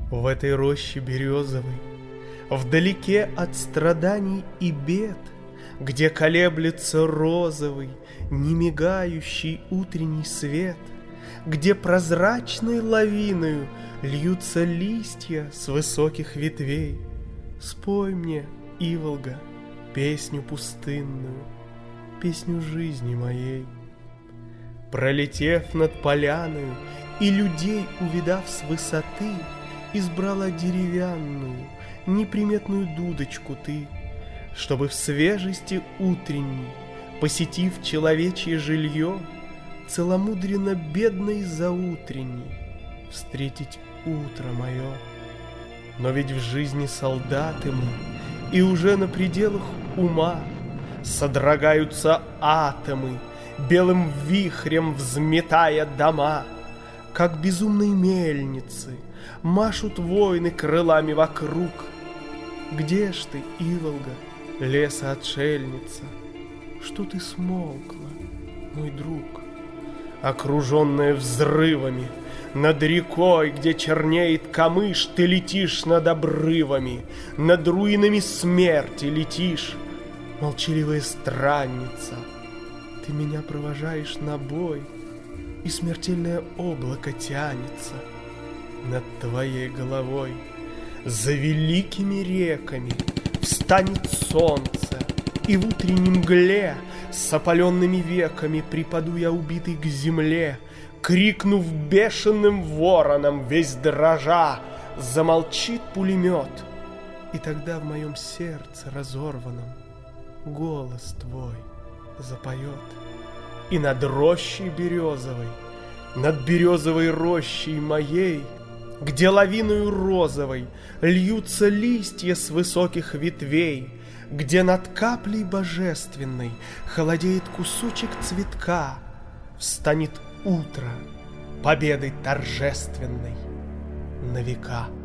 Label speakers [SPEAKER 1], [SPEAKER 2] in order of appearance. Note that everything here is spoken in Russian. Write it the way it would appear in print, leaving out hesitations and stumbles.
[SPEAKER 1] В этой роще березовой, вдалеке от страданий и бед, где колеблется розовый, немигающий утренний свет, где прозрачной лавиною льются листья с высоких ветвей, спой мне, Иволга, песню пустынную, песню жизни моей. Пролетев над поляною и людей увидав с высоты, избрала деревянную, неприметную дудочку ты, чтобы в свежести утренней, посетив человечье жилье, целомудренно бедной заутренней встретить утро мое. Но ведь в жизни солдаты мы, и уже на пределах ума содрогаются атомы, белым вихрем взметая дома, как безумные мельницы машут воины крылами вокруг. Где ж ты, Иволга, лесоотшельница? Что ты смолкла, мой друг? Окруженная взрывами, над рекой, где чернеет камыш, ты летишь над обрывами, над руинами смерти летишь, молчаливая странница. Ты меня провожаешь на бой, и смертельное облако тянется над твоей головой. За великими реками встанет солнце, и в утренней мгле с опаленными веками припаду я убитый к земле, крикнув бешеным вороном, весь дрожа, замолчит пулемет, и тогда в моем сердце разорванном голос твой запоет. И над рощей березовой, над березовой рощей моей, где лавиною розовой льются листья с высоких ветвей, где над каплей божественной холодеет кусочек цветка, встанет утро победой торжественной на века.